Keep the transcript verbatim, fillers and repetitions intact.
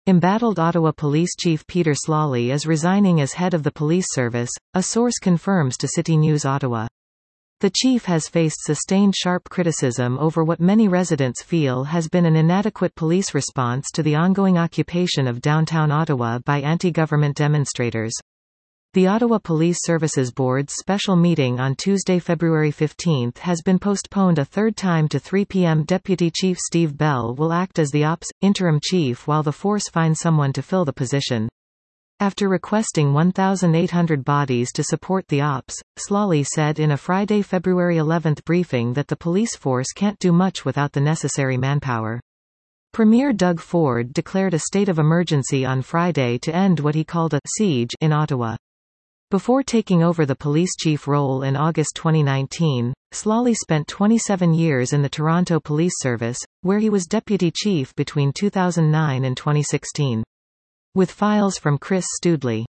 Embattled Ottawa Police Chief Peter Slawley is resigning as head of the police service, a source confirms to City News Ottawa. The chief has faced sustained sharp criticism over what many residents feel has been an inadequate police response to the ongoing occupation of downtown Ottawa by anti-government demonstrators. The Ottawa Police Services Board's special meeting on Tuesday, February fifteenth has been postponed a third time to three p m Deputy Chief Steve Bell will act as the Ops interim chief while the force finds someone to fill the position. After requesting one thousand eight hundred bodies to support the Ops, Slawley said in a Friday, February eleventh briefing that the police force can't do much without the necessary manpower. Premier Doug Ford declared a state of emergency on Friday to end what he called a siege in Ottawa. Before taking over the police chief role in August twenty nineteen, Slawley spent twenty-seven years in the Toronto Police Service, where he was deputy chief between two thousand nine and twenty sixteen. With files from Chris Studley.